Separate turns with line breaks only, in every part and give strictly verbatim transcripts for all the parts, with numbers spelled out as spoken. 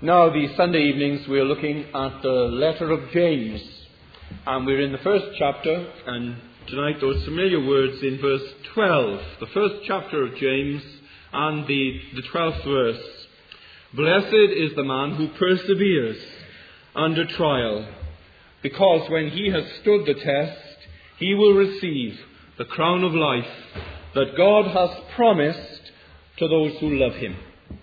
Now, these Sunday evenings, we're looking at the letter of James. And we're in the first chapter, and tonight those familiar words in verse twelve. The first chapter of James and the, the twelfth verse. Blessed is the man who perseveres under trial, because when he has stood the test, he will receive the crown of life that God has promised to those who love him.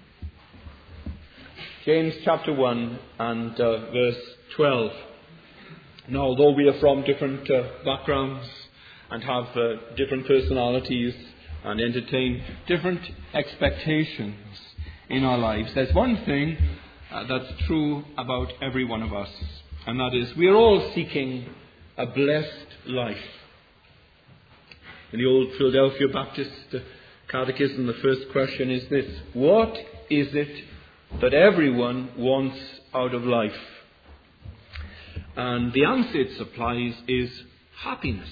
James chapter one and uh, verse twelve. Now, although we are from different uh, backgrounds and have uh, different personalities and entertain different expectations in our lives, there's one thing uh, that's true about every one of us, and that is we are all seeking a blessed life. In the old Philadelphia Baptist Catechism, the first question is this: what is it that everyone wants out of life? And the answer it supplies is happiness.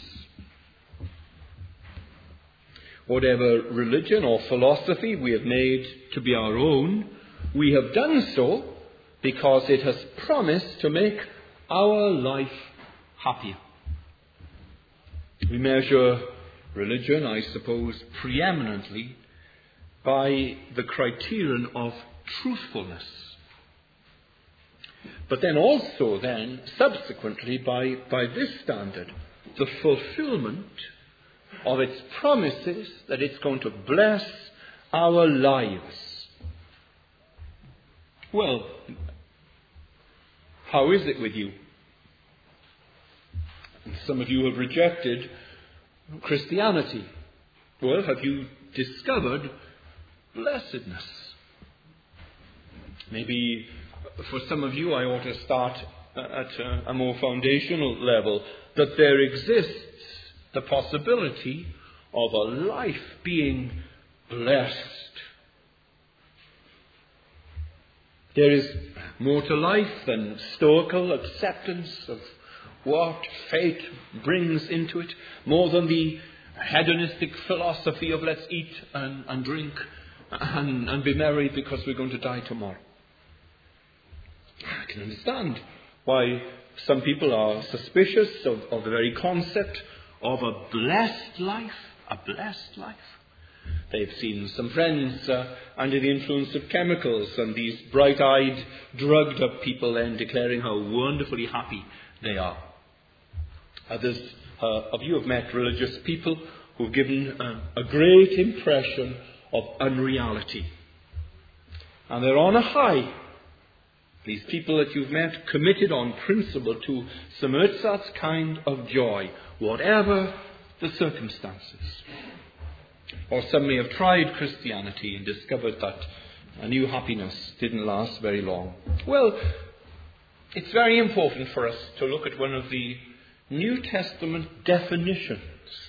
Whatever religion or philosophy we have made to be our own, we have done so because it has promised to make our life happier. We measure religion, I suppose, preeminently by the criterion of truthfulness. But then also then, subsequently, by, by this standard, the fulfillment of its promises that it's going to bless our lives. Well, how is it with you? Some of you have rejected Christianity. Well, have you discovered blessedness? Maybe for some of you I ought to start at a more foundational level, that there exists the possibility of a life being blessed. There is more to life than stoical acceptance of what fate brings into it, more than the hedonistic philosophy of let's eat and, and drink and, and be merry because we're going to die tomorrow. I can understand why some people are suspicious of, of the very concept of a blessed life, a blessed life. They've seen some friends uh, under the influence of chemicals, and these bright-eyed, drugged-up people then declaring how wonderfully happy they are. Others uh, of you have met religious people who've given uh, a great impression of unreality. And they're on a high. These people that you've met committed on principle to some ersatz kind of joy, whatever the circumstances. Or some may have tried Christianity and discovered that a new happiness didn't last very long. Well, it's very important for us to look at one of the New Testament definitions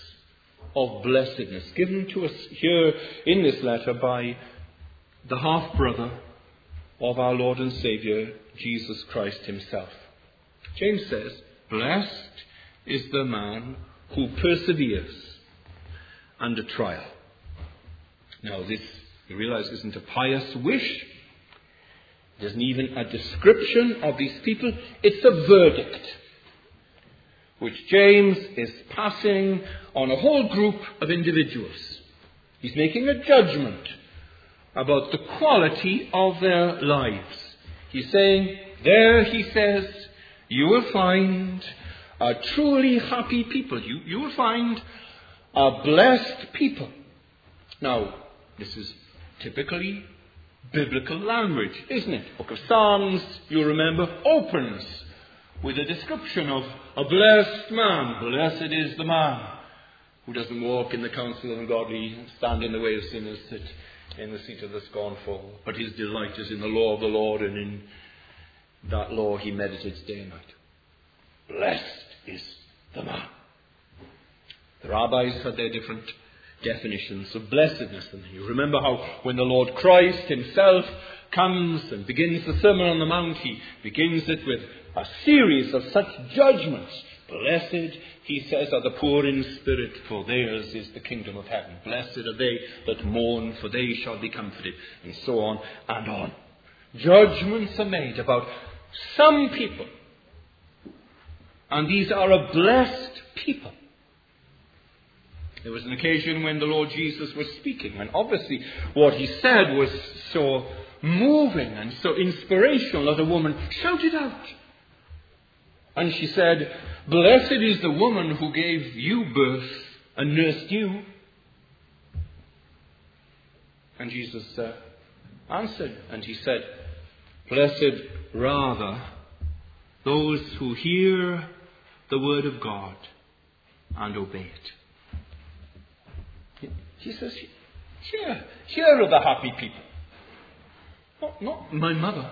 of blessedness given to us here in this letter by the half-brother of our Lord and Saviour, Jesus Christ himself. James says, blessed is the man who perseveres under trial. Now this, you realize, isn't a pious wish. It isn't even a description of these people. It's a verdict which James is passing on a whole group of individuals. He's making a judgment about the quality of their lives. He's saying, there, he says, you will find a truly happy people. You, you will find a blessed people. Now, this is typically biblical language, isn't it? Book of Psalms, you remember, opens with a description of a blessed man. Blessed is the man who doesn't walk in the counsel of the ungodly, stand in the way of sinners, sit in the seat of the scornful, but his delight is in the law of the Lord, and in that law he meditates day and night. Blessed is the man. The rabbis had their different definitions of blessedness, and you remember how when the Lord Christ himself comes and begins the Sermon on the Mount, he begins it with a series of such judgments. Blessed, he says, are the poor in spirit, for theirs is the kingdom of heaven. Blessed are they that mourn, for they shall be comforted. And so on and on. Judgments are made about some people. And these are a blessed people. There was an occasion when the Lord Jesus was speaking, and obviously what he said was so moving and so inspirational that a woman shouted out. And she said, "Blessed is the woman who gave you birth and nursed you." And Jesus uh, answered, and he said, "Blessed rather those who hear the word of God and obey it." He says, here, here are the happy people. Not, not my mother,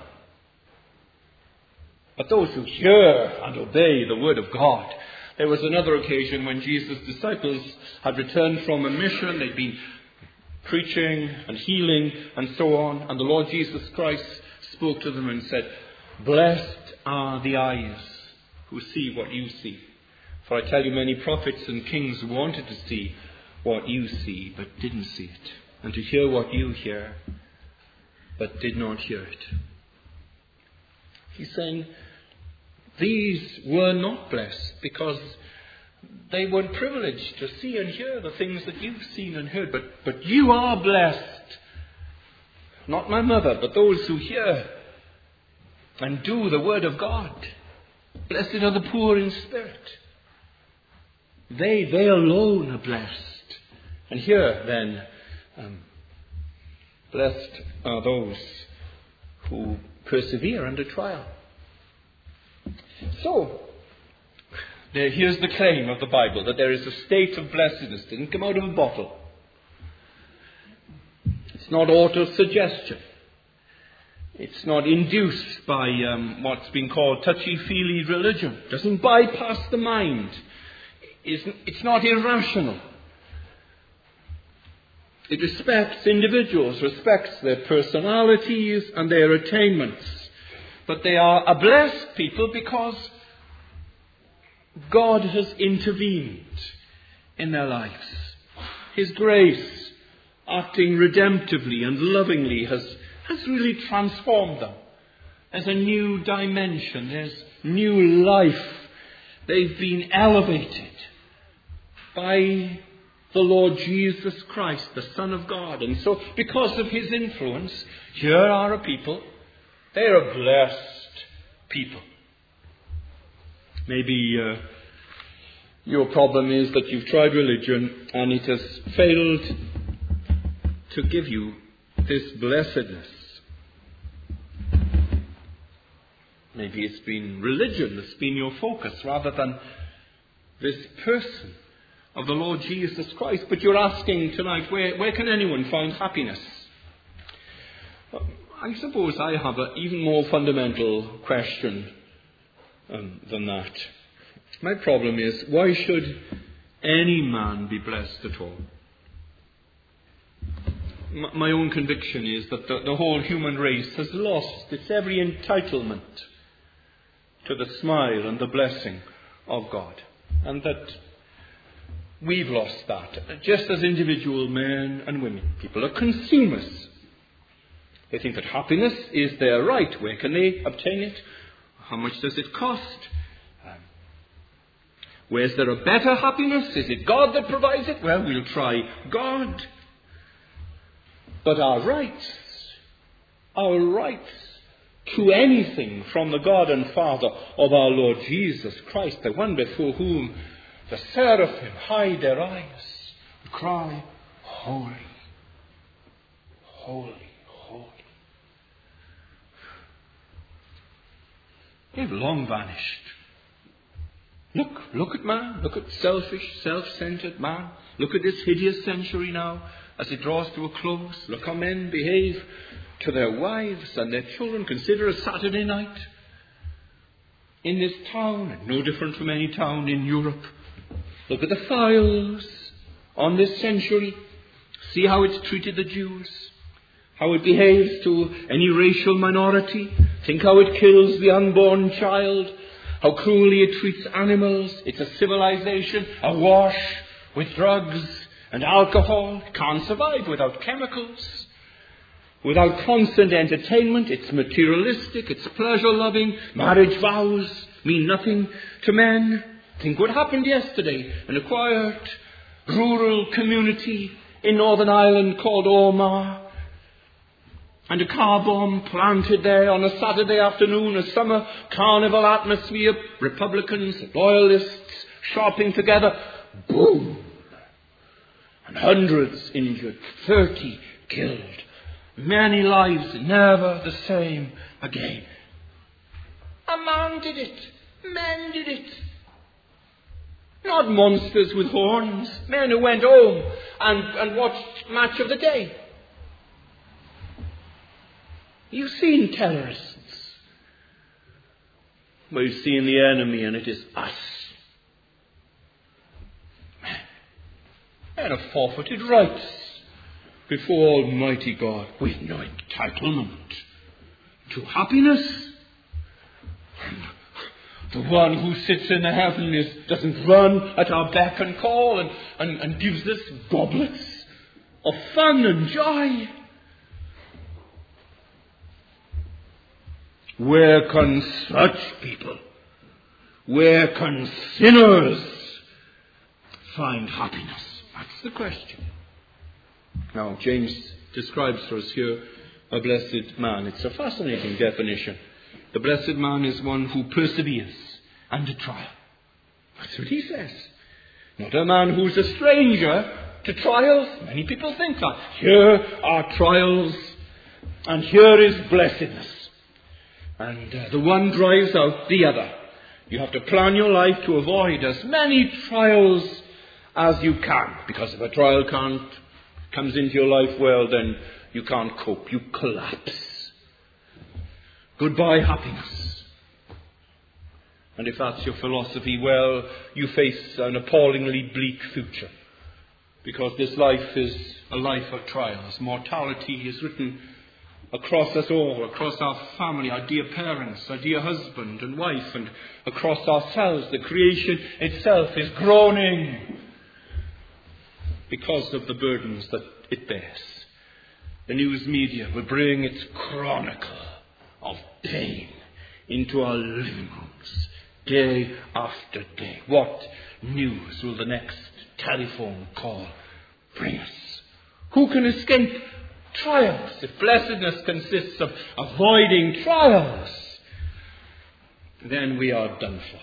but those who hear and obey the word of God. There was another occasion when Jesus' disciples had returned from a mission. They'd been preaching and healing and so on. And the Lord Jesus Christ spoke to them and said, "Blessed are the eyes who see what you see. For I tell you, many prophets and kings wanted to see what you see, but didn't see it. And to hear what you hear, but did not hear it." He's saying, these were not blessed because they weren't privileged to see and hear the things that you've seen and heard. But, but you are blessed. Not my mother, but those who hear and do the word of God. Blessed are the poor in spirit. They, they alone are blessed. And here then, um, blessed are those who persevere under trial. So, there, here's the claim of the Bible, that there is a state of blessedness. It didn't come out of a bottle. It's not auto-suggestion. It's not induced by um, what's been called touchy-feely religion. It doesn't bypass the mind. It's, it's not irrational. It respects individuals, respects their personalities and their attainments. But they are a blessed people because God has intervened in their lives. His grace, acting redemptively and lovingly, has, has really transformed them. There's a new dimension. There's new life. They've been elevated by the Lord Jesus Christ, the Son of God. And so, because of his influence, here are a people. They are a blessed people. Maybe uh, your problem is that you've tried religion and it has failed to give you this blessedness. Maybe it's been religion that's been your focus rather than this person of the Lord Jesus Christ. But you're asking tonight, where, where can anyone find happiness? I suppose I have an even more fundamental question um, than that. My problem is, why should any man be blessed at all? M- my own conviction is that the, the whole human race has lost its every entitlement to the smile and the blessing of God. And that we've lost that. Just as individual men and women. People are consumers. They think that happiness is their right. Where can they obtain it? How much does it cost? Um, where's there a better happiness? Is it God that provides it? Well, we'll try God. But our rights, our rights to anything from the God and Father of our Lord Jesus Christ, the one before whom the seraphim hide their eyes and cry, "Holy, holy, holy." They've long vanished. Look, look at man. Look at selfish, self-centered man. Look at this hideous century now as it draws to a close. Look how men behave to their wives and their children. Consider a Saturday night in this town, and no different from any town in Europe. Look at the files on this century. See how it's treated the Jews. How it behaves to any racial minority. Think how it kills the unborn child. How cruelly it treats animals. It's a civilization awash with drugs and alcohol. It can't survive without chemicals. without constant entertainment. It's materialistic, it's pleasure-loving. Marriage vows mean nothing to men. Think what happened yesterday in a quiet, rural community in Northern Ireland called Omagh. And a car bomb planted there on a Saturday afternoon, a summer carnival atmosphere, Republicans, loyalists shopping together. Boom! And hundreds injured, thirty killed. Many lives never the same again. A man did it. Men did it. Not monsters with horns. Men who went home and, and watched Match of the Day. You've seen terrorists. We've seen the enemy, and it is us. Men have forfeited rights before Almighty God with no entitlement to happiness. The one who sits in the heavens doesn't run at our beck and call and, and, and gives us goblets of fun and joy. Where can such people, where can sinners find happiness? That's the question. Now, James describes for us here a blessed man. It's a fascinating definition. The blessed man is one who perseveres under trial. That's what he says. Not a man who's a stranger to trials. Many people think that. Here are trials, and here is blessedness. And uh, the one drives out the other. You have to plan your life to avoid as many trials as you can. Because if a trial can't comes into your life, well, then you can't cope. You collapse. Goodbye happiness. And if that's your philosophy, well, you face an appallingly bleak future. Because this life is a life of trials. Mortality is written across us all, across our family, our dear parents, our dear husband and wife, and across ourselves. The creation itself is groaning because of the burdens that it bears. The news media will bring its chronicle of pain into our living rooms, day after day. What news will the next telephone call bring us? Who can escape trials? If blessedness consists of avoiding trials, then we are done for.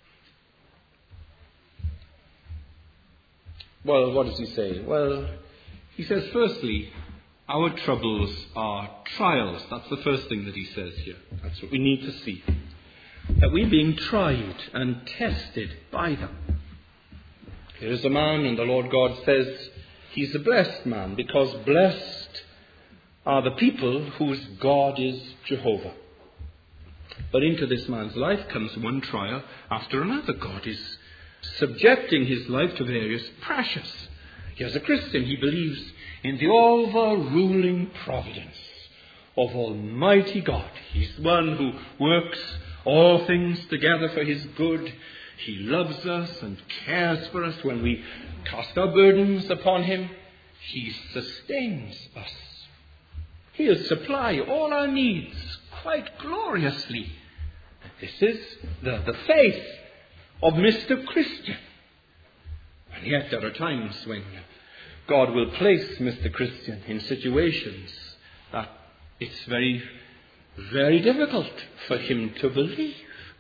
Well, what does he say? Well, he says, firstly, our troubles are trials. That's the first thing that he says here. That's what we need to see. That we're being tried and tested by them. Here is a man, and the Lord God says he's a blessed man, because blessed are the people whose God is Jehovah. But into this man's life comes one trial after another. God is subjecting his life to various pressures. He, as a Christian, he believes in the overruling providence of Almighty God. He's one who works all things together for his good. He loves us and cares for us. When we cast our burdens upon him, he sustains us. He'll supply all our needs quite gloriously. This is the, the faith of Mister Christian. And yet there are times when God will place Mister Christian in situations that it's very, very difficult for him to believe.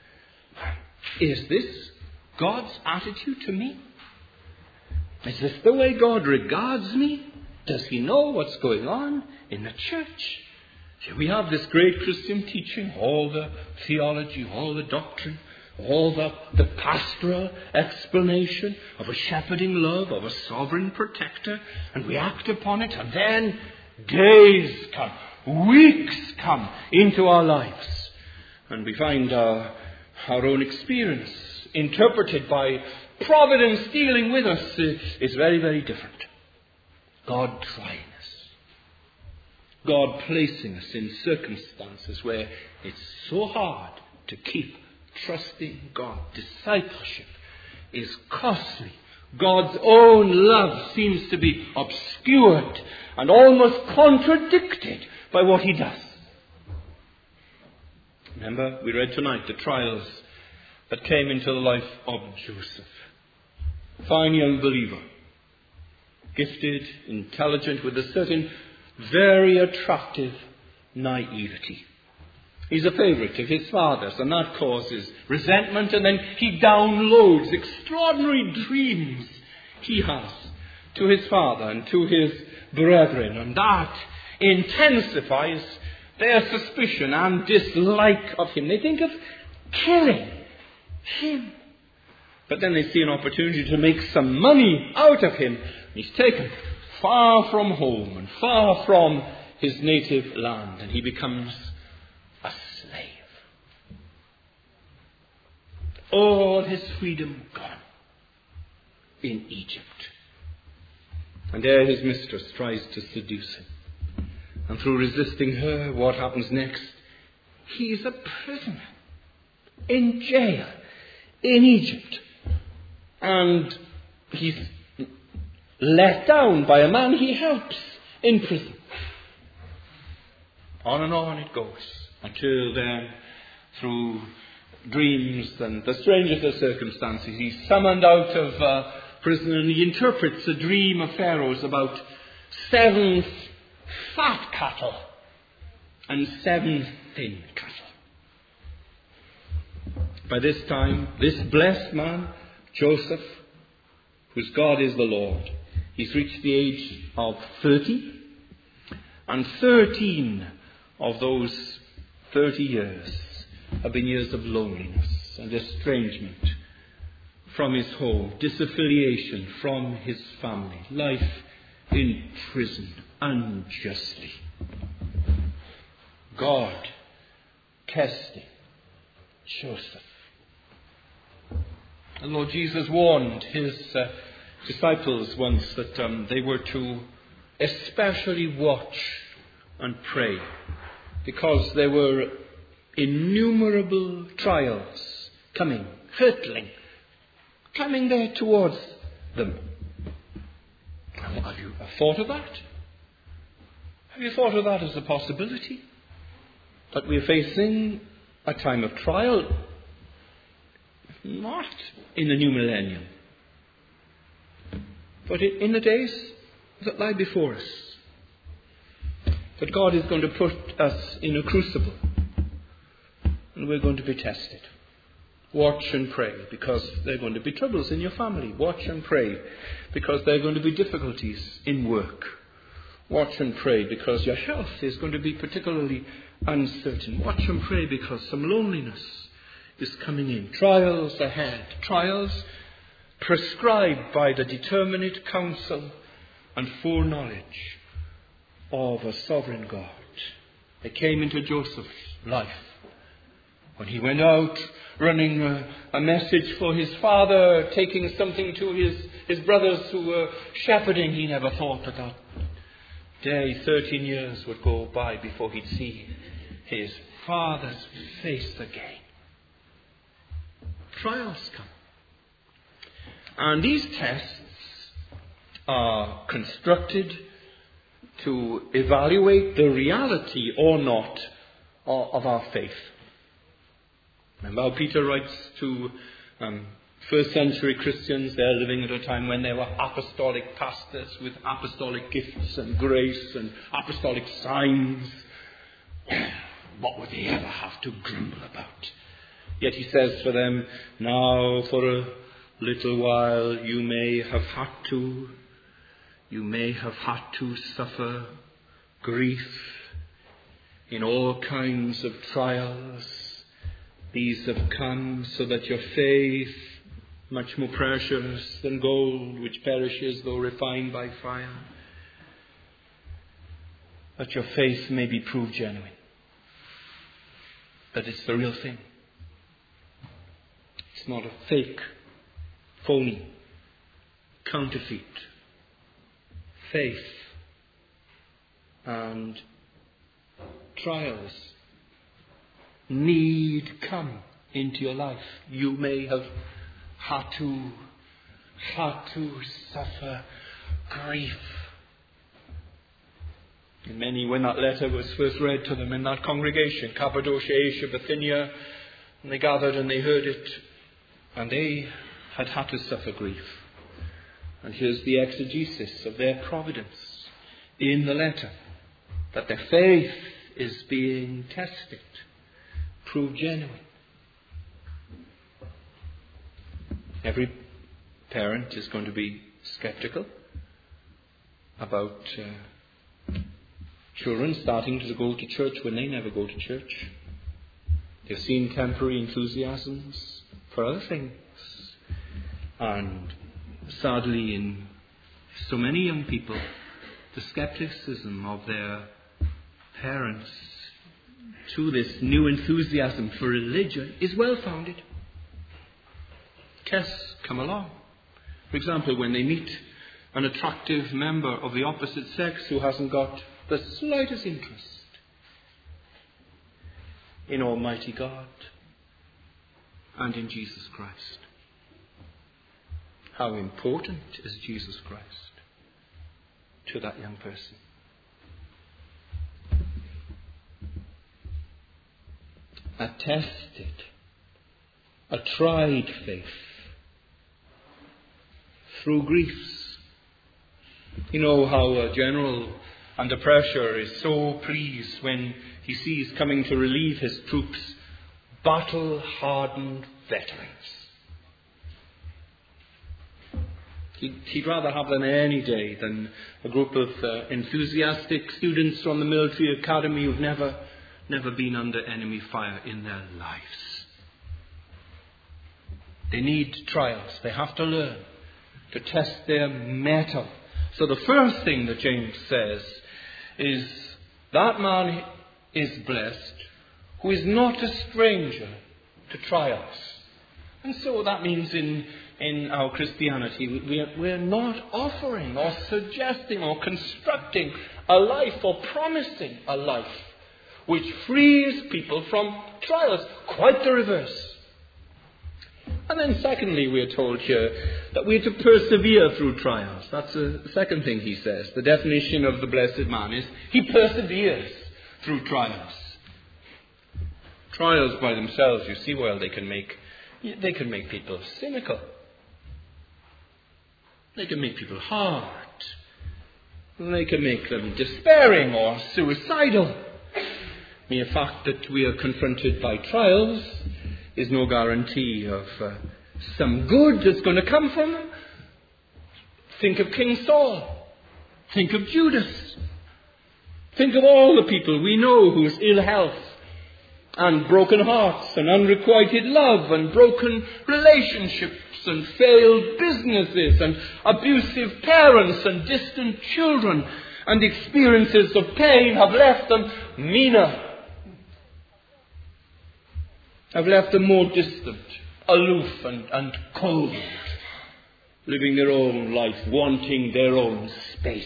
Is this God's attitude to me? Is this the way God regards me? Does he know what's going on in the church? Here we have this great Christian teaching, all the theology, all the doctrine, all the, the pastoral explanation of a shepherding love, of a sovereign protector, and we act upon it, and then days come, weeks come into our lives, and we find our, our own experience interpreted by providence dealing with us is very, very different. God trying us. God placing us in circumstances where it's so hard to keep trusting God. Discipleship is costly. God's own love seems to be obscured and almost contradicted by what he does. Remember, we read tonight the trials that came into the life of Joseph. Fine young believer, gifted, intelligent, with a certain very attractive naivety. He's a favourite of his father's, and that causes resentment, and then he downloads extraordinary dreams he has to his father and to his brethren, and that intensifies their suspicion and dislike of him. They think of killing him. But then they see an opportunity to make some money out of him. He's taken far from home and far from his native land, and he becomes a slave. All his freedom gone in Egypt. And there his mistress tries to seduce him. And through resisting her, what happens next? He's a prisoner in jail in Egypt. And he's let down by a man he helps in prison. On and on it goes, until then, through dreams and the strangest of circumstances, he's summoned out of uh, prison, and he interprets a dream of Pharaoh's about seven fat cattle and seven thin cattle. By this time, this blessed man, Joseph, whose God is the Lord, he's reached the age of thirty, and thirteen of those thirty years have been years of loneliness and estrangement from his home, disaffiliation from his family, life in prison unjustly. God testing Joseph. The Lord Jesus warned his uh, disciples once that um, they were to especially watch and pray, because there were innumerable trials coming, hurtling, coming there towards them. Have you thought of that? Have you thought of that as a possibility? That we're facing a time of trial, not in the new millennium, but in the days that lie before us. That God is going to put us in a crucible, and we're going to be tested. Watch and pray, because there are going to be troubles in your family. Watch and pray, because there are going to be difficulties in work. Watch and pray, because your health is going to be particularly uncertain. Watch and pray, because some loneliness is coming in. Trials ahead. Trials prescribed by the determinate counsel and foreknowledge of a sovereign God. They came into Joseph's life when he went out running a, a message for his father, taking something to his, his brothers who were shepherding. He never thought that that day, thirteen years would go by before he'd see his father's face again. Trials come. And these tests are constructed to evaluate the reality or not of our faith. Remember how Peter writes to um, first century Christians. They're living at a time when there were apostolic pastors with apostolic gifts and grace and apostolic signs. What would they ever have to grumble about? Yet he says for them, now for a little while you may have had to, you may have had to suffer grief in all kinds of trials. These have come so that your faith, much more precious than gold, which perishes though refined by fire, that your faith may be proved genuine. That it's the real thing. It's not a fake, phony, counterfeit. Faith and trials need come into your life. You may have had to, had to suffer grief Many, when that letter was first read to them in that congregation, Cappadocia, Asia, Bithynia, and they gathered and they heard it, and they had had to suffer grief. And here's the exegesis of their providence in the letter, that their faith is being tested, proved genuine. Every parent is going to be skeptical about uh, children starting to go to church when they never go to church. They've seen temporary enthusiasms for other things. And sadly, in so many young people, the skepticism of their parents to this new enthusiasm for religion is well founded. Tests come along. For example, when they meet an attractive member of the opposite sex who hasn't got the slightest interest in Almighty God and in Jesus Christ. How important is Jesus Christ to that young person? A tested, a tried faith through griefs. You know how a general under pressure is so pleased when he sees coming to relieve his troops battle-hardened veterans. He'd, he'd rather have them any day than a group of uh, enthusiastic students from the military academy who've never, never been under enemy fire in their lives. They need trials. They have to learn to test their mettle. So the first thing that James says is that man is blessed who is not a stranger to trials. And so that means in, in our Christianity, we are, we are not offering or suggesting or constructing a life or promising a life which frees people from trials. Quite the reverse. And then secondly, we are told here that we are to persevere through trials. That's the second thing he says. The definition of the blessed man is he perseveres through trials. Trials by themselves, you see, well, they can make they can make people cynical. They can make people hard. They can make them despairing or suicidal. Mere fact that we are confronted by trials is no guarantee of uh, some good that's going to come from them. Think of King Saul. Think of Judas. Think of all the people we know whose ill health and broken hearts and unrequited love and broken relationships and failed businesses and abusive parents and distant children and experiences of pain have left them meaner. Have left them more distant, aloof and, and cold, living their own life, wanting their own space.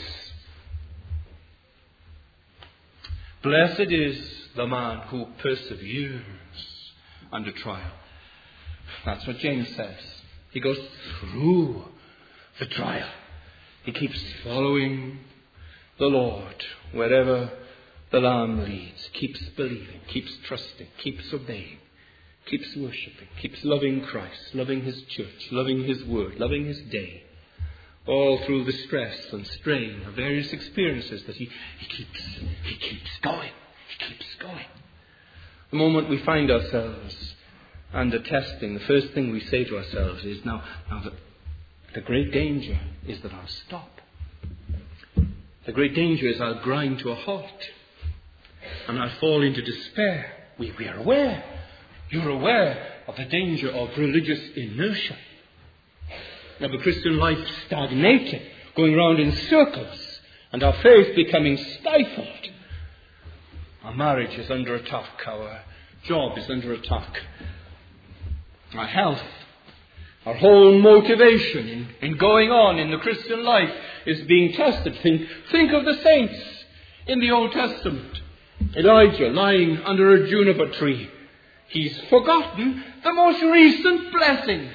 Blessed is the man who perseveres under trial. That's what James says. He goes through the trial. He keeps following the Lord wherever the Lamb leads. Keeps believing, keeps trusting, keeps obeying. Keeps worshipping, keeps loving Christ, loving His church, loving His word, loving His day. All through the stress and strain of various experiences that he, he keeps he keeps going. He keeps going. The moment we find ourselves under testing, the first thing we say to ourselves is, now, now the, the great danger is that I'll stop. The great danger is I'll grind to a halt. And I'll fall into despair. We, we are aware. You're aware of the danger of religious inertia. Of a Christian life stagnating, going round in circles, and our faith becoming stifled. Our marriage is under attack, our job is under attack, our health, our whole motivation in, in going on in the Christian life is being tested. Think, think of the saints in the Old Testament. Elijah lying under a juniper tree. He's forgotten the most recent blessings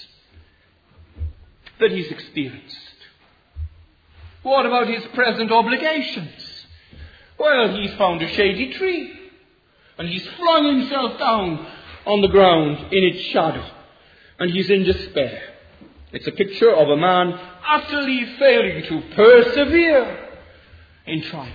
that he's experienced. What about his present obligations? Well, he's found a shady tree, and he's flung himself down on the ground in its shadow, and he's in despair. It's a picture of a man utterly failing to persevere in trials.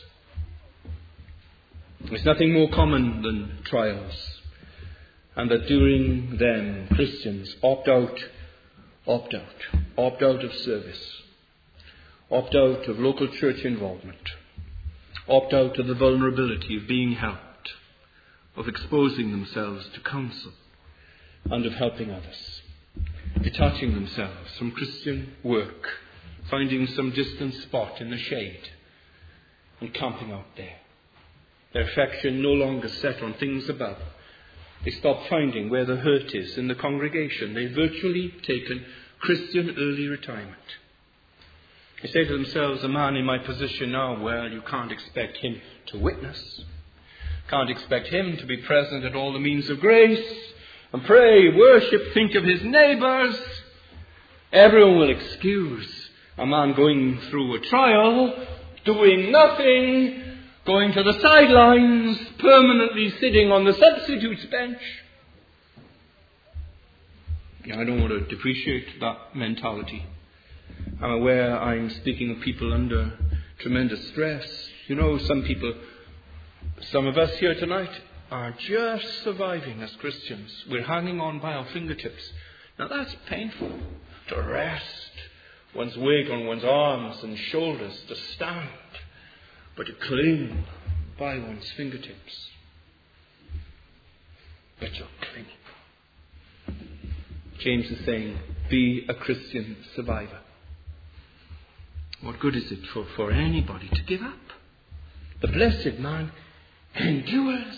There's nothing more common than trials, and that during them Christians opt out, opt out, opt out of service, opt out of local church involvement, opt out of the vulnerability of being helped, of exposing themselves to counsel, and of helping others, detaching themselves from Christian work, finding some distant spot in the shade and camping out there. Their affection no longer set on things above. They stop finding where the hurt is in the congregation. They've virtually taken Christian early retirement. They say to themselves, a man in my position now, well, you can't expect him to witness. Can't expect him to be present at all the means of grace and pray, worship, think of his neighbours. Everyone will excuse a man going through a trial, doing nothing, going to the sidelines, permanently sitting on the substitutes bench. I don't want to depreciate that mentality. I'm aware I'm speaking of people under tremendous stress. You know, some people, some of us here tonight are just surviving as Christians. We're hanging on by our fingertips. Now that's painful, to rest one's weight on one's arms and shoulders, to stand, but to cling by one's fingertips. But you're clinging. James is saying, be a Christian survivor. What good is it for, for anybody to give up? The blessed man endures.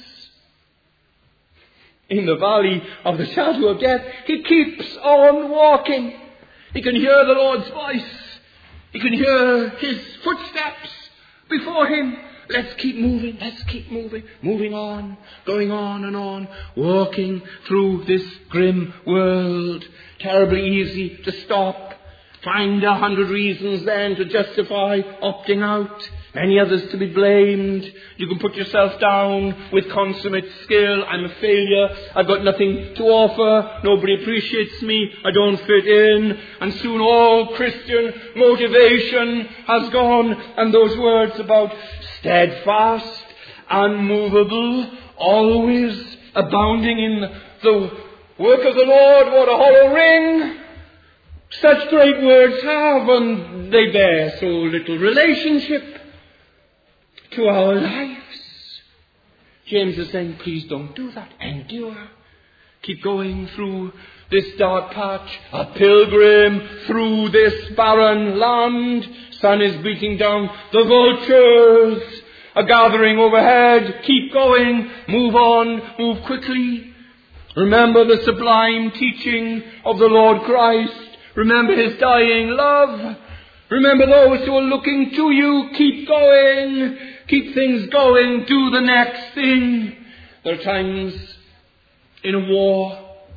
In the valley of the shadow of death, he keeps on walking. He can hear the Lord's voice. He can hear his footsteps before him. Let's keep moving, let's keep moving, moving on, going on and on, walking through this grim world. Terribly easy to stop, find a hundred reasons then to justify opting out, many others to be blamed. You can put yourself down with consummate skill. I'm a failure, I've got nothing to offer, nobody appreciates me, I don't fit in. And soon all Christian motivation has gone, and those words about steadfast, unmovable, always abounding in the work of the Lord, what a hollow ring. Such great words have, and they bear so little relationship to our lives. James is saying, please don't do that. Endure. Keep going through this dark patch, a pilgrim through this barren land. Sun is beating down, the vultures are gathering overhead. Keep going, move on, move quickly. Remember the sublime teaching of the Lord Christ. Remember his dying love. Remember those who are looking to you. Keep going. Keep things going. Do the next thing. There are times in a war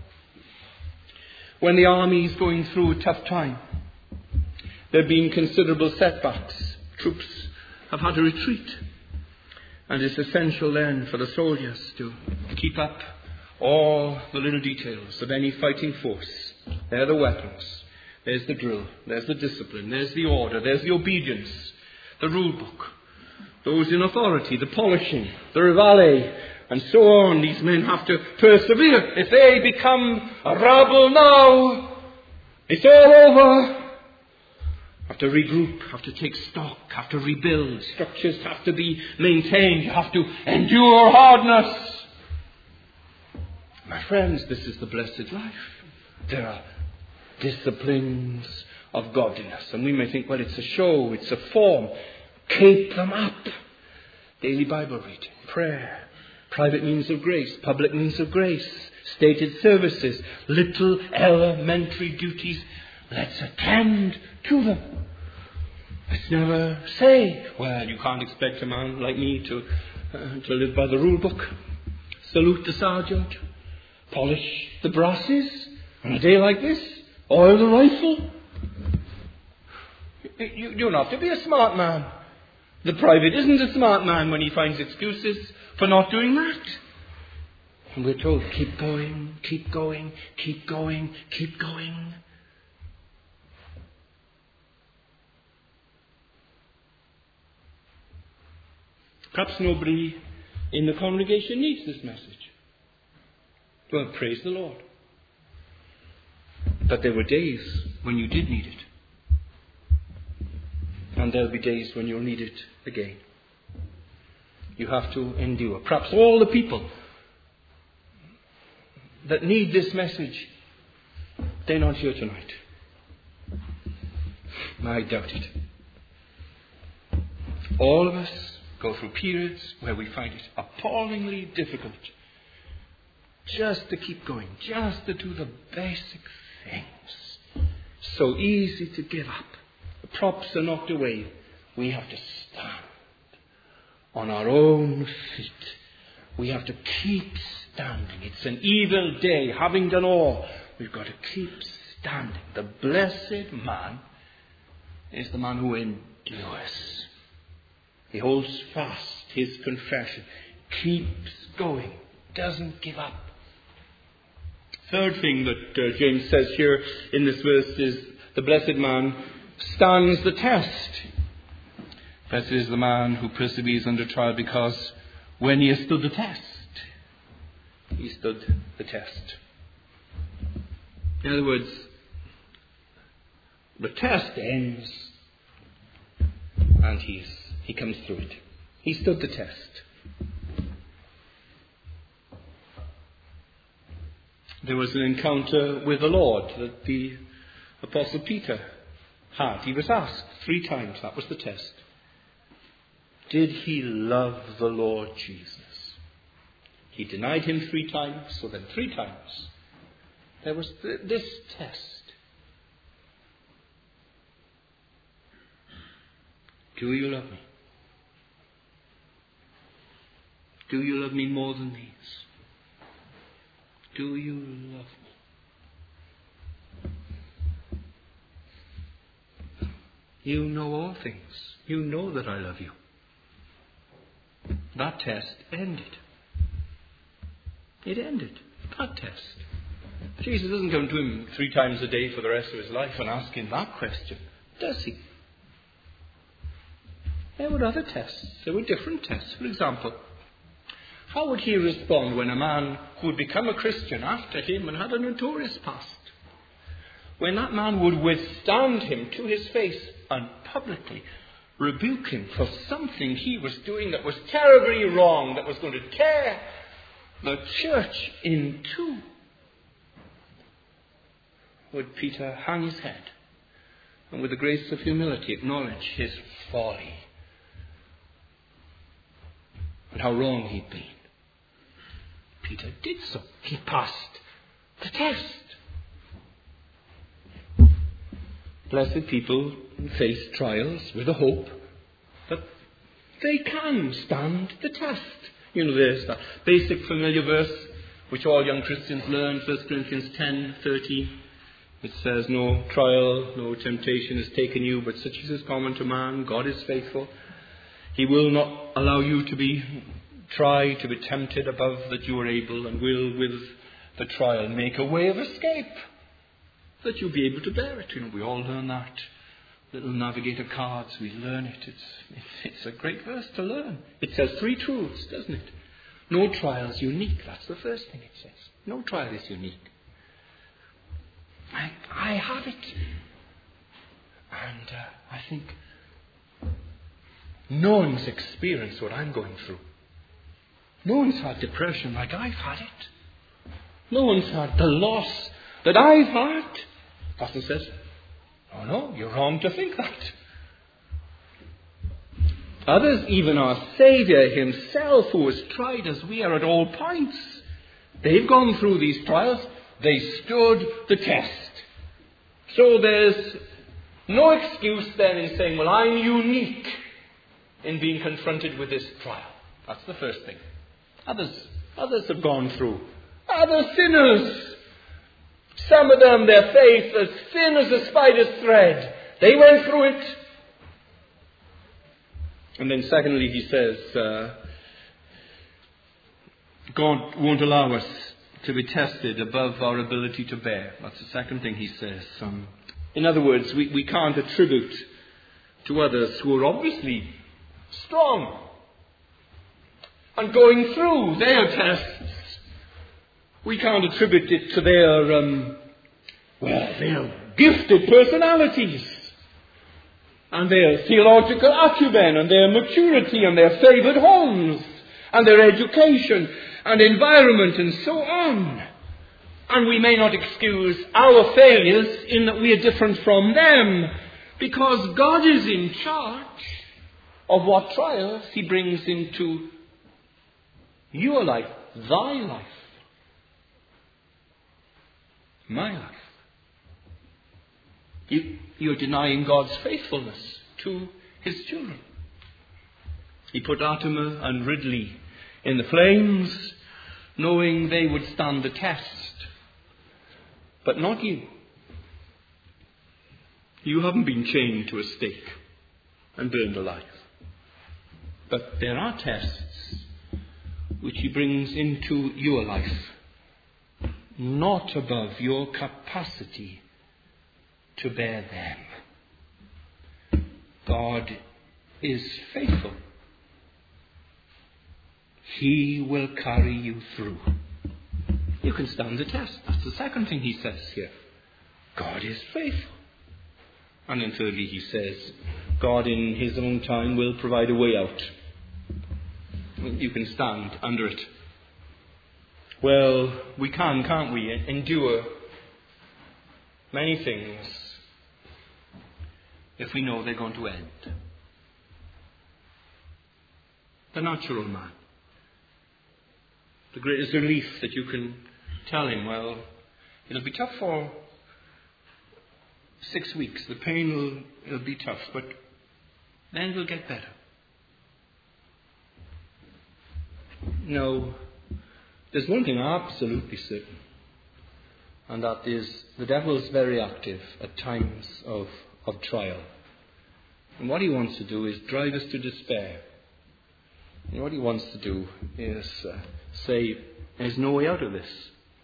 when the army is going through a tough time. There have been considerable setbacks. Troops have had to retreat. And it's essential then for the soldiers to keep up all the little details of any fighting force. There are the weapons. There's the drill. There's the discipline. There's the order. There's the obedience. The rule book. Those in authority. The polishing. The reveille. And so on. These men have to persevere. If they become a rabble now, it's all over. Have to regroup. Have to take stock. Have to rebuild. Structures have to be maintained. You have to endure hardness. My friends, this is the blessed life. There are disciplines of godliness. And we may think, well, it's a show, it's a form. Keep them up. Daily Bible reading, prayer, private means of grace, public means of grace, stated services, little elementary duties. Let's attend to them. Let's never say, well, you can't expect a man like me to, uh, to live by the rule book. Salute the sergeant. Polish the brasses on a day like this. Oil the rifle. You, you don't have to be a smart man The private isn't a smart man when he finds excuses for not doing that. And we're told, keep going, keep going, keep going, keep going. Perhaps nobody in the congregation needs this message. Well, praise the Lord. But there were days when you did need it. And there'll be days when you'll need it again. You have to endure. Perhaps all the people that need this message, they're not here tonight. I doubt it. All of us go through periods where we find it appallingly difficult just to keep going, just to do the basic things. So easy to give up. The props are knocked away. We have to stand on our own feet. We have to keep standing. It's an evil day. Having done all, we've got to keep standing. The blessed man is the man who endures. He holds fast his confession, keeps going, doesn't give up. Third thing that uh, James says here in this verse is the blessed man stands the test. Blessed is the man who perseveres under trial, because when he has stood the test, he stood the test. In other words, the test ends and he's, he comes through it. He stood the test. There was an encounter with the Lord that the Apostle Peter had. He was asked three times. That was the test. Did he love the Lord Jesus? He denied him three times, so then three times there was th- this test. Do you love me? Do you love me more than these? Do you love me? You know all things. You know that I love you. That test ended. It ended. That test. Jesus doesn't come to him three times a day for the rest of his life and ask him that question, does he? There were other tests. There were different tests. For example, how would he respond when a man who had become a Christian after him and had a notorious past, when that man would withstand him to his face and publicly rebuke him for something he was doing that was terribly wrong, that was going to tear the church in two? Would Peter hang his head and with the grace of humility acknowledge his folly and how wrong he'd been? Peter did so. He passed the test. Blessed people face trials with a hope that they can stand the test. You know, there's that basic familiar verse which all young Christians learn, First Corinthians ten thirteen. It says, no trial, no temptation has taken you, but such as is common to man. God is faithful. He will not allow you to be tried, to be tempted above that you are able, and will, with the trial, make a way of escape, that you'll be able to bear it. You know, we all learn that. Little navigator cards, we learn it. It's, it's, it's a great verse to learn. It says three truths, doesn't it? No trial is unique. That's the first thing it says. No trial is unique. I, I have it. And uh, I think no one's experienced what I'm going through. No one's had depression like I've had it. No one's had the loss that I've had. Pastor says, oh no, you're wrong to think that. Others, even our Saviour himself, who was tried as we are at all points, they've gone through these trials. They stood the test. So there's no excuse then in saying, well, I'm unique in being confronted with this trial. That's the first thing. Others, others have gone through. Other sinners. Some of them, their faith as thin as a spider's thread. They went through it. And then secondly, he says, uh, God won't allow us to be tested above our ability to bear. That's the second thing he says. Um, in other words, we, we can't attribute to others who are obviously strong and going through their tests, we can't attribute it to their, um, well, their gifted personalities and their theological acumen and their maturity and their favoured homes and their education and environment and so on. And we may not excuse our failures in that we are different from them, because God is in charge of what trials he brings into your life, thy life, my life. You, you're denying God's faithfulness to his children. He put Artemis and Ridley in the flames, knowing they would stand the test. But not you. You haven't been chained to a stake and burned alive. But there are tests which he brings into your life, not above your capacity to bear them. God is faithful. He will carry you through. You can stand the test. That's the second thing he says here. God is faithful. And then thirdly he says, God in his own time will provide a way out. You can stand under it. Well, we can, can't we, endure many things if we know they're going to end. The natural man. The greatest relief that you can tell him, well, it'll be tough for six weeks. The pain will it'll be tough, but then it'll get better. No, there's one thing absolutely certain, and that is the devil is very active at times of, of trial. And what he wants to do is drive us to despair. And what he wants to do is uh, say, there's no way out of this.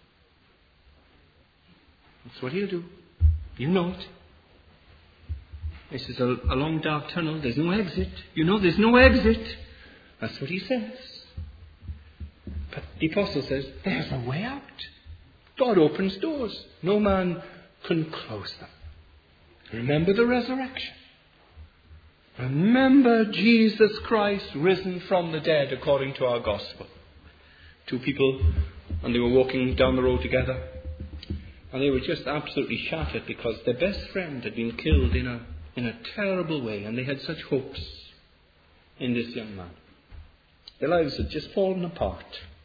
That's what he'll do. You know it. This is a, a long dark tunnel. There's no exit. You know there's no exit. That's what he says. But the apostle says, there's a way out. God opens doors. No man can close them. Remember the resurrection. Remember Jesus Christ risen from the dead according to our gospel. Two people, and they were walking down the road together, and they were just absolutely shattered because their best friend had been killed in a in a terrible way, and they had such hopes in this young man. Their lives had just fallen apart.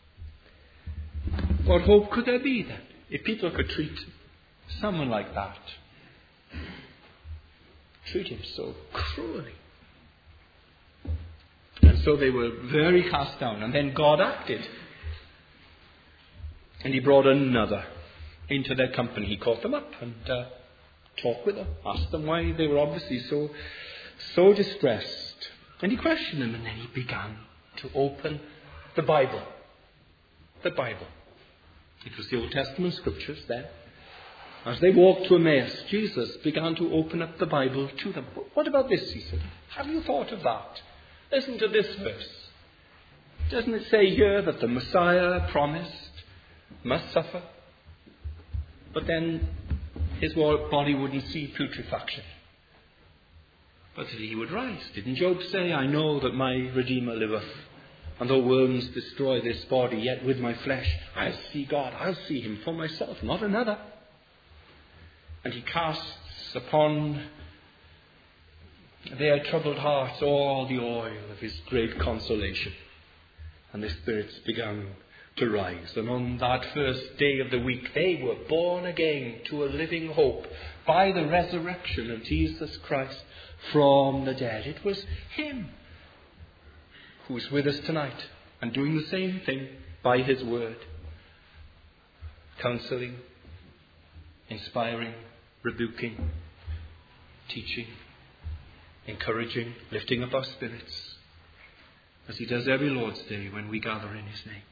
What hope could there be then if people could treat someone like that? Treat him so cruelly. And so they were very cast down. And then God acted. And he brought another into their company. He caught them up and uh, talked with them. Asked them why they were obviously so, so distressed. And he questioned them. And then he began to open the Bible. The Bible. It was the Old Testament scriptures then. As they walked to Emmaus, Jesus began to open up the Bible to them. What about this, he said? Have you thought of that? Listen to this verse. Doesn't it say here that the Messiah promised must suffer? But then his body wouldn't see putrefaction, but that he would rise. Didn't Job say, I know that my Redeemer liveth, and though worms destroy this body, yet with my flesh I'll see God. I'll see him for myself, not another. And he casts upon their troubled hearts all the oil of his great consolation. And their spirits began to rise. And on that first day of the week, they were born again to a living hope by the resurrection of Jesus Christ from the dead. It was him who is with us tonight and doing the same thing by his word. Counseling, inspiring, rebuking, teaching, encouraging, lifting up our spirits. as he does every Lord's Day when we gather in his name.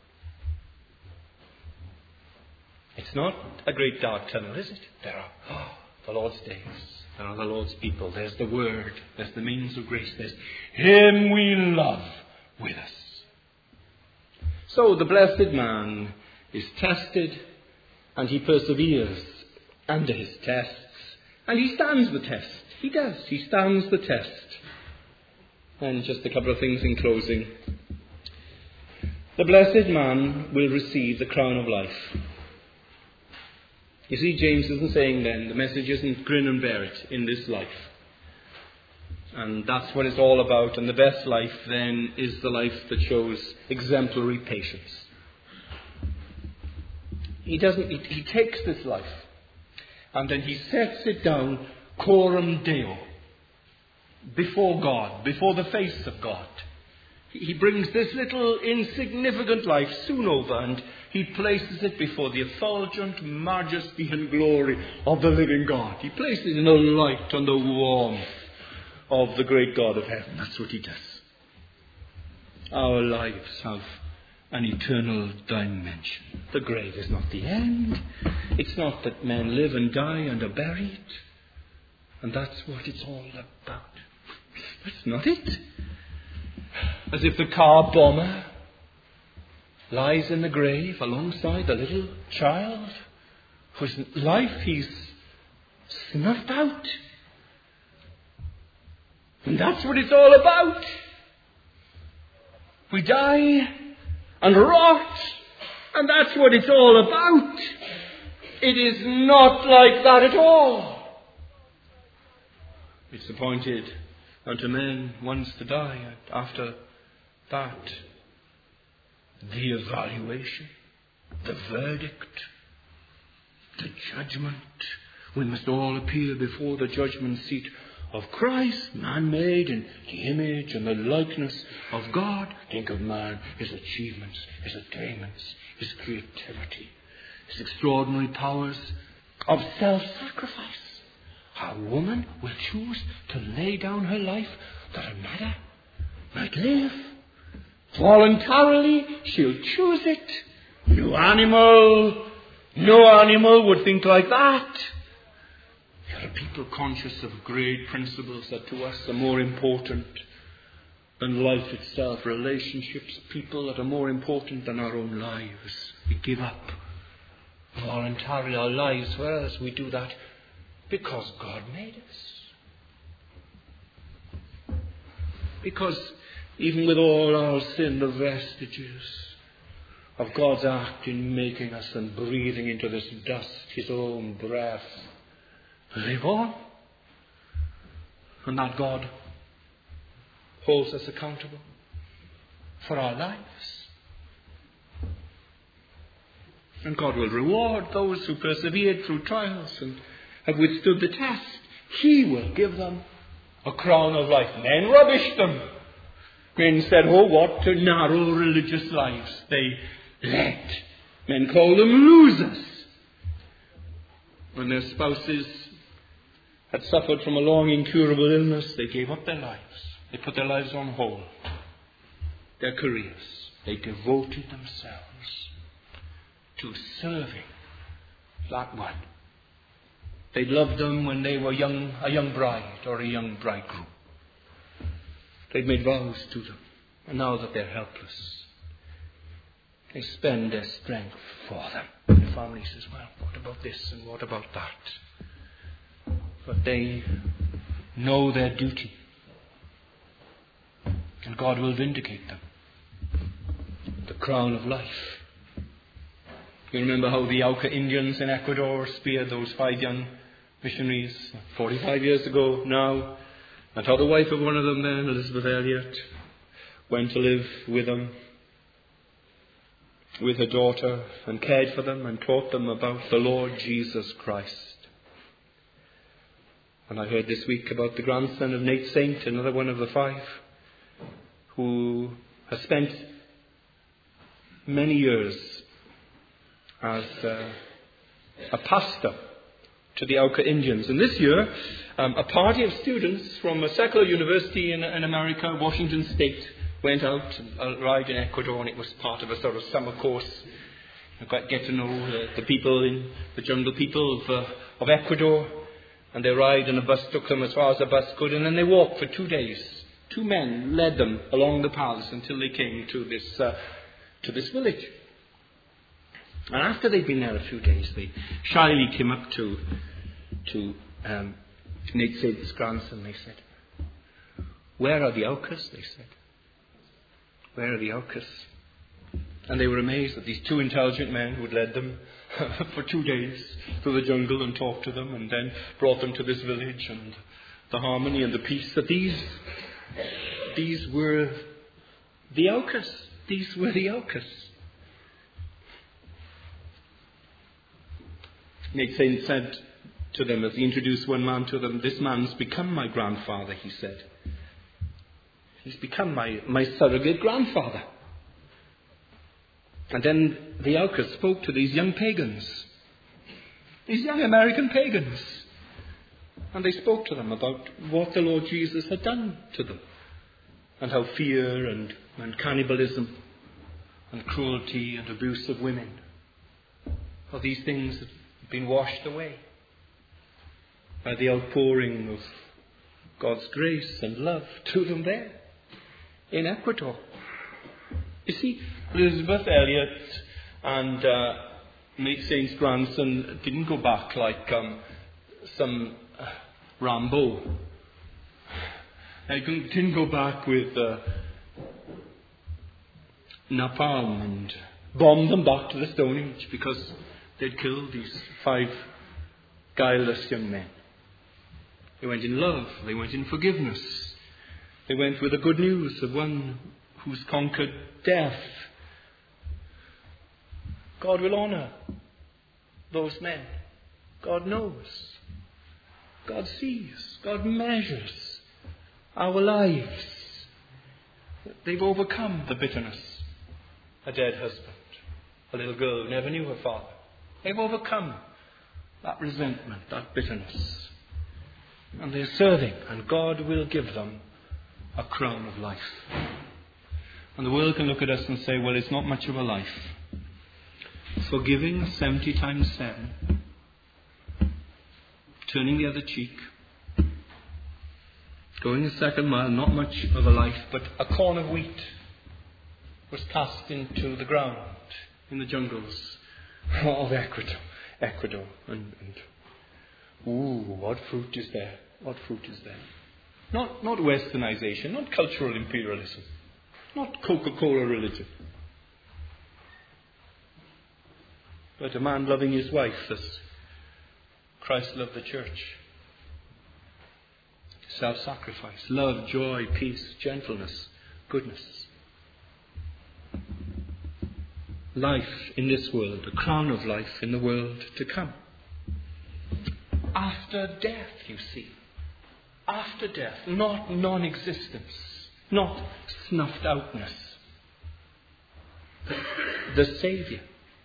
It's not a great dark tunnel, is it? There are oh, the Lord's days. There are the Lord's people. There's the Word. There's the means of grace. There's him we love with us. So the blessed man is tested, and he perseveres under his tests, and he stands the test. He does. He stands the test. And just a couple of things in closing. The blessed man will receive the crown of life. You see, James isn't saying then the message isn't grin and bear it in this life. And that's what it's all about. And the best life then is the life that shows exemplary patience. He doesn't, he, he takes this life and then he sets it down coram Deo, before God, before the face of God. He brings this little insignificant life soon over and he places it before the effulgent majesty and glory of the living God. He places it in the light and the warmth of the great God of heaven. That's what he does. Our lives have an eternal dimension. The grave is not the end. It's not that men live and die and are buried. And that's what it's all about. That's not it. As if the car bomber lies in the grave alongside the little child whose life he's snuffed out. And that's what it's all about. We die and rot, and that's what it's all about. It is not like that at all. It's appointed unto men once to die, and after that, the evaluation, the verdict, the judgment. We must all appear before the judgment seat of Christ, man made in the image and the likeness of God. Think of man, his achievements, his attainments, his creativity, his extraordinary powers of self-sacrifice. A woman will choose to lay down her life that another might live. Voluntarily, she'll choose it. No animal, no animal would think like that. There are people conscious of great principles that to us are more important than life itself. Relationships, people that are more important than our own lives. We give up voluntarily our lives for us. We do that because God made us. Because even with all our sin, the vestiges of God's act in making us and breathing into this dust his own breath live on. And that God holds us accountable for our lives. And God will reward those who persevered through trials and have withstood the test. He will give them a crown of life. Men rubbished them. Men said, oh, what narrow religious lives they led. Men called them losers. When their spouses had suffered from a long incurable illness, they gave up their lives. They put their lives on hold. Their careers. They devoted themselves to serving that one. They loved them when they were young, a young bride or a young bridegroom. They'd made vows to them. And now that they're helpless, they spend their strength for them. The family says, well, what about this and what about that? But they know their duty. And God will vindicate them. The crown of life. You remember how the Auca Indians in Ecuador speared those five young missionaries forty-five years ago now, and how the wife of one of them then, Elizabeth Elliot, went to live with them, with her daughter, and cared for them and taught them about the Lord Jesus Christ. And I heard this week about the grandson of Nate Saint, another one of the five, who has spent many years as uh, a pastor to the Auca Indians. And this year, um, a party of students from a secular university in, in America, Washington State, went out and arrived in Ecuador, and it was part of a sort of summer course. I got get to know the, the people in the jungle people of, uh, of Ecuador, and they arrived, and a bus took them as far as a bus could, and then they walked for two days. Two men led them along the paths until they came to this uh, to this village. And after they'd been there a few days, they shyly came up to to um, Nate Saint's grandson. They said, "Where are the Aucas?" They said, "Where are the Aucas?" And they were amazed that these two intelligent men who had led them for two days through the jungle and talked to them and then brought them to this village and the harmony and the peace, that these these were the Aucas. These were the Aucas. Nate Saint said to them, as he introduced one man to them, "This man's become my grandfather," he said. "He's become my, my surrogate grandfather." And then the Aucas spoke to these young pagans, these young American pagans. And they spoke to them about what the Lord Jesus had done to them, and how fear and, and cannibalism and cruelty and abuse of women, how these things had been washed away by the outpouring of God's grace and love to them there in Ecuador. You see, Elizabeth Elliot and uh, Nate Saint's grandson didn't go back like um, some uh, Rambo. They didn't go back with uh, napalm and bomb them back to the Stone Age because they'd killed these five guileless young men. They went in love. They went in forgiveness. They went with the good news of one who's conquered death. God will honour those men. God knows. God sees. God measures our lives. They've overcome the bitterness. A dead husband. A little girl who never knew her father. They've overcome that resentment, that bitterness. And they're serving, and God will give them a crown of life. And the world can look at us and say, well, it's not much of a life. Forgiving seventy times seven. Turning the other cheek. Going a second mile, not much of a life, but a corn of wheat was cast into the ground in the jungles of Ecuador. Ecuador. And, and ooh, what fruit is there? What fruit is there? Not, not westernization, not cultural imperialism. Not Coca-Cola religion. But a man loving his wife as Christ loved the church. Self-sacrifice, love, joy, peace, gentleness, goodness. Life in this world, a crown of life in the world to come. After death, you see. After death, not non-existence. Not snuffed outness. The Saviour.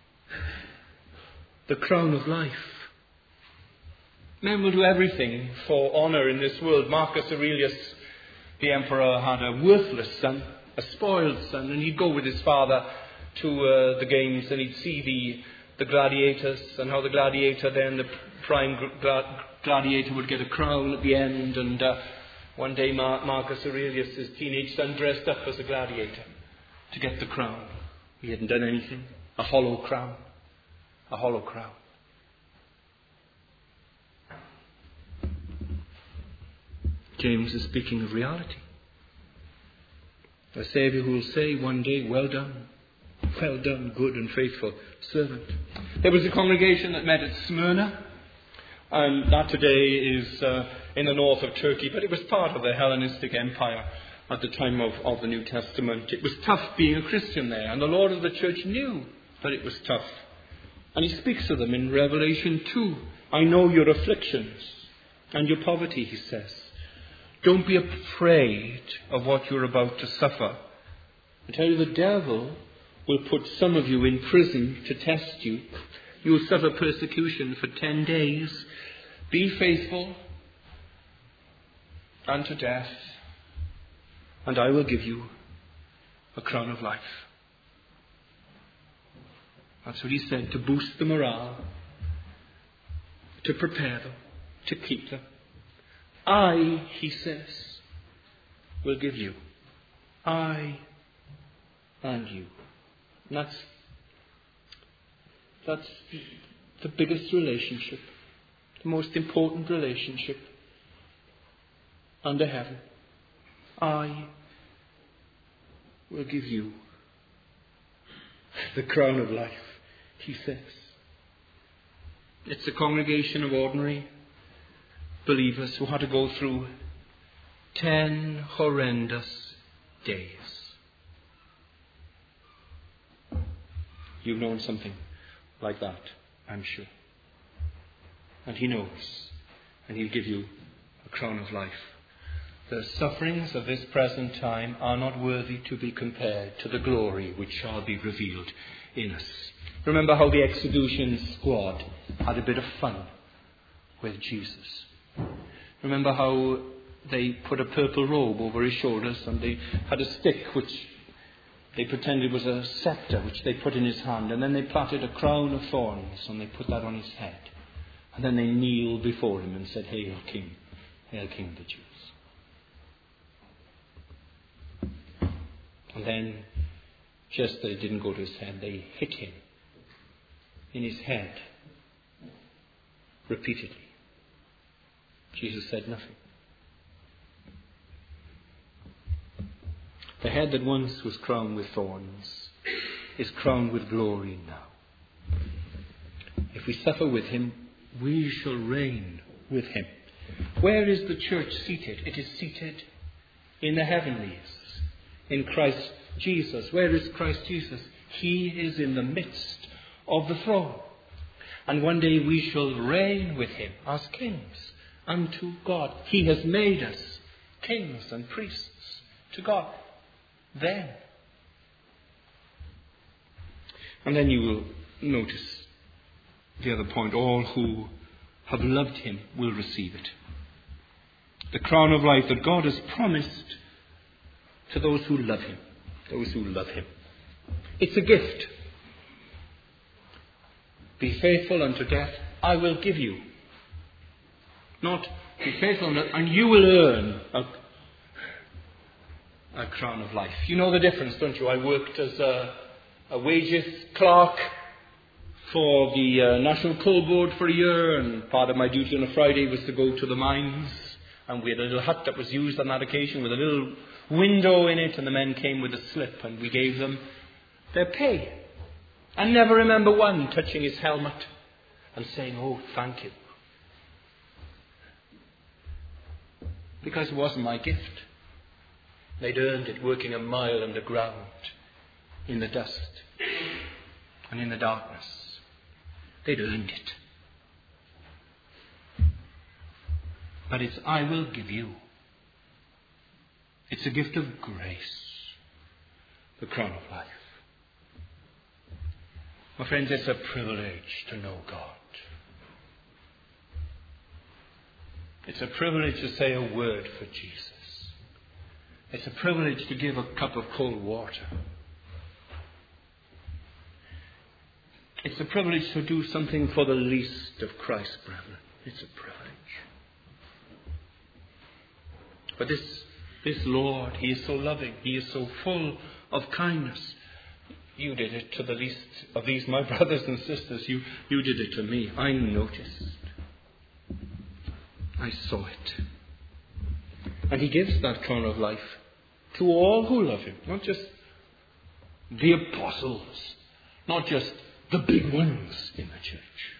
The crown of life. Men will do everything for honour in this world. Marcus Aurelius, the emperor, had a worthless son, a spoiled son, and he'd go with his father to uh, the games, and he'd see the, the gladiators, and how the gladiator then, the prime gla- gladiator would get a crown at the end, and uh, one day Mar- Marcus Aurelius, his teenage son, dressed up as a gladiator to get the crown. He hadn't done anything. A hollow crown. A hollow crown. James is speaking of reality. A Saviour who will say one day, well done, well done, good and faithful servant. There was a congregation that met at Smyrna, and that today is uh, in the north of Turkey, but it was part of the Hellenistic Empire at the time of, of the New Testament. It was tough being a Christian there, and the Lord of the church knew that it was tough. And he speaks to them in Revelation two. I know your afflictions and your poverty, he says. Don't be afraid of what you're about to suffer. I tell you, the devil will put some of you in prison to test you. You will suffer persecution for ten days. Be faithful unto death, and I will give you a crown of life. That's what he said, to boost the morale, to prepare them, to keep them. I, he says, will give you. I and you. And that's, that's the biggest relationship, the most important relationship under heaven. I will give you the crown of life, he says. It's a congregation of ordinary believers who had to go through ten horrendous days. You've known something like that, I'm sure. And he knows, and he'll give you a crown of life. The sufferings of this present time are not worthy to be compared to the glory which shall be revealed in us. Remember how the execution squad had a bit of fun with Jesus. Remember how they put a purple robe over his shoulders and they had a stick which they pretended was a scepter which they put in his hand, and then they plaited a crown of thorns and they put that on his head. And then they kneeled before him and said, "Hail King, hail King of the Jews." And then, just that it didn't go to his head, they hit him in his head repeatedly. Jesus said nothing. The head that once was crowned with thorns is crowned with glory now. If we suffer with him, we shall reign with him. Where is the church seated? It is seated in the heavenlies, in Christ Jesus. Where is Christ Jesus? He is in the midst of the throne. And one day we shall reign with him as kings unto God. He has made us kings and priests to God. Then. And then you will notice the other point. All who have loved him will receive it. The crown of life that God has promised to those who love him. Those who love him. It's a gift. Be faithful unto death, I will give you. Not be faithful unto, and you will earn a, a crown of life. You know the difference, don't you? I worked as a, a wages clerk for the uh, National Coal Board for a year, and part of my duty on a Friday was to go to the mines, and we had a little hut that was used on that occasion with a little window in it, and the men came with a slip and we gave them their pay. I never remember one touching his helmet and saying, "Oh, thank you." Because it wasn't my gift. They'd earned it working a mile underground in the dust and in the darkness. They'd earned it. But it's, I will give you. It's a gift of grace. The crown of life. My friends, it's a privilege to know God. It's a privilege to say a word for Jesus. It's a privilege to give a cup of cold water. It's a privilege to do something for the least of Christ's brethren. It's a privilege. But this, this Lord, he is so loving. He is so full of kindness. You did it to the least of these, my brothers and sisters. You, you did it to me. I noticed. I saw it. And he gives that crown of life to all who love him. Not just the apostles. Not just the big ones in the church.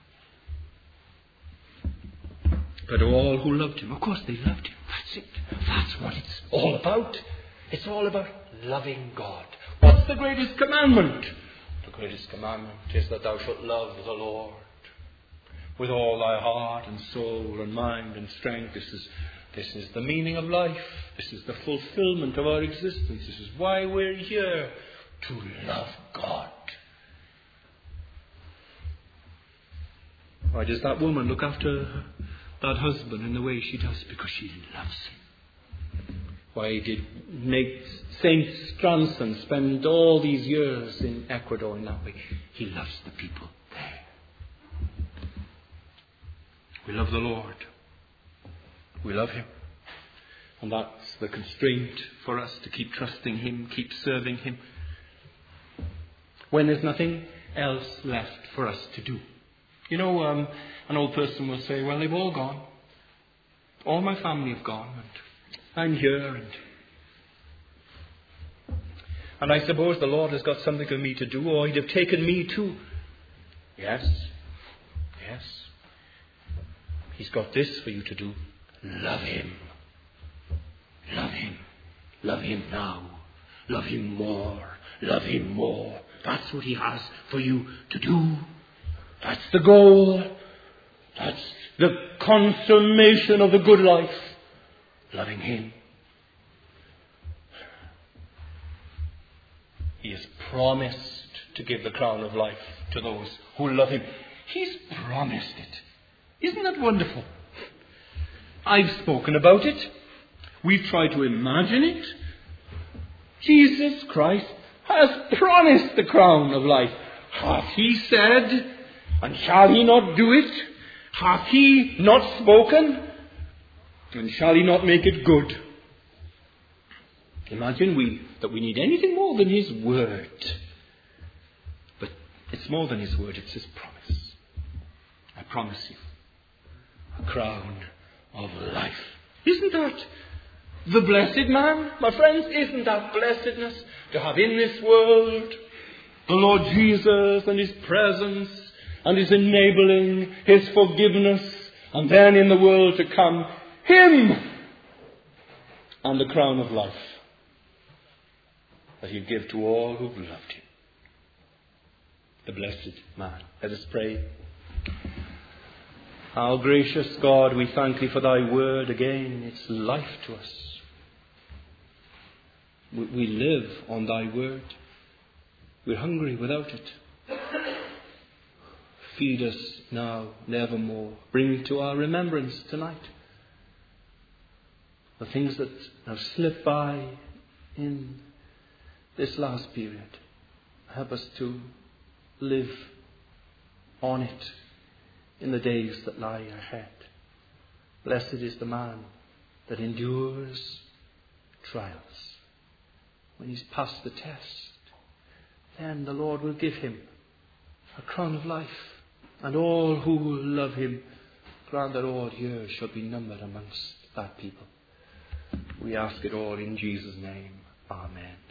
But all who loved him. Of course they loved him. That's it. That's what it's all about. It's all about loving God. What's the greatest commandment? The greatest commandment is that thou shalt love the Lord with all thy heart and soul and mind and strength. This is, this is the meaning of life. This is the fulfillment of our existence. This is why we're here, to love God. Why does that woman look after that husband in the way she does? Because she loves him. Why did make Saint Stranson spend all these years in Ecuador in that way? He loves the people there. We love the Lord. We love Him. And that's the constraint for us to keep trusting Him, keep serving Him, when there's nothing else left for us to do. You know, um, an old person will say, well, they've all gone. All my family have gone, and I'm here, and and I suppose the Lord has got something for me to do, or He'd have taken me too. Yes, yes. He's got this for you to do. Love Him. Love Him. Love Him now. Love Him more. Love Him more. That's what He has for you to do. That's the goal. That's the consummation of the good life. Loving Him. He has promised to give the crown of life to those who love Him. He's promised it. Isn't that wonderful? I've spoken about it. We've tried to imagine it. Jesus Christ has promised the crown of life. Hath He said, and shall He not do it? Hath He not spoken, and shall He not make it good? Imagine we that we need anything more than His word. But it's more than His word, it's His promise. I promise you, a crown of life. Isn't that the blessed man? My friends, isn't that blessedness to have in this world the Lord Jesus and His presence and His enabling, His forgiveness, and then in the world to come, Him and the crown of life that He'll give to all who've loved Him. The blessed man. Let us pray. Our gracious God, we thank Thee for Thy word again. It's life to us. We, we live on Thy word. We're hungry without it. Feed us now, nevermore. Bring to our remembrance tonight the things that have slipped by in this last period. Help us to live on it in the days that lie ahead. Blessed is the man that endures trials. When he's passed the test, then the Lord will give him a crown of life. And all who will love Him, grant that all years shall be numbered amongst that people. We ask it all in Jesus' name. Amen.